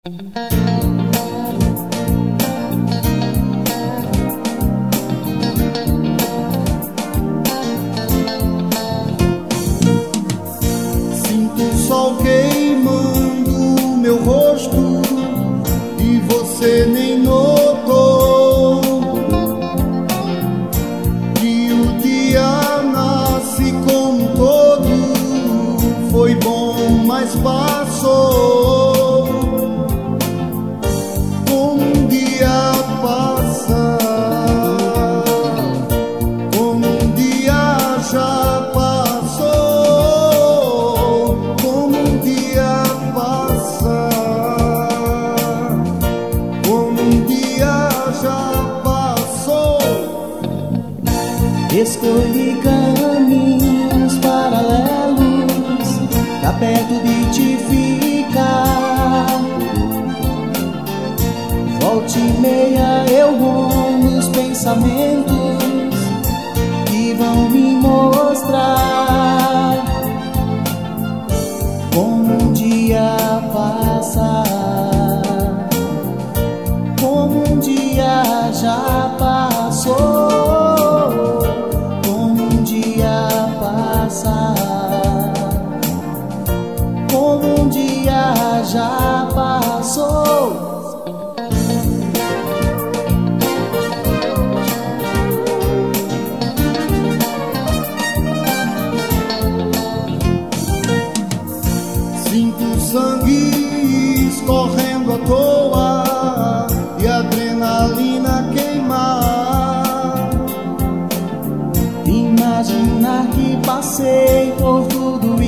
Sinto o sol queimando meu rosto e você nem notou que o dia nasce como um todo. Foi bom, mas passou. Como um dia passa, como um dia já passou. Como um dia passa, como um dia já passou. Escolhi caminhos paralelos pra perto de te ficar. Volte e meia eu rondo os pensamentos que vão me mostrar como um dia passa, como um dia já passou. Como um dia passa, como um dia já passou. Sinto sangue escorrendo à toa e adrenalina queimar. Imaginar que passei por tudo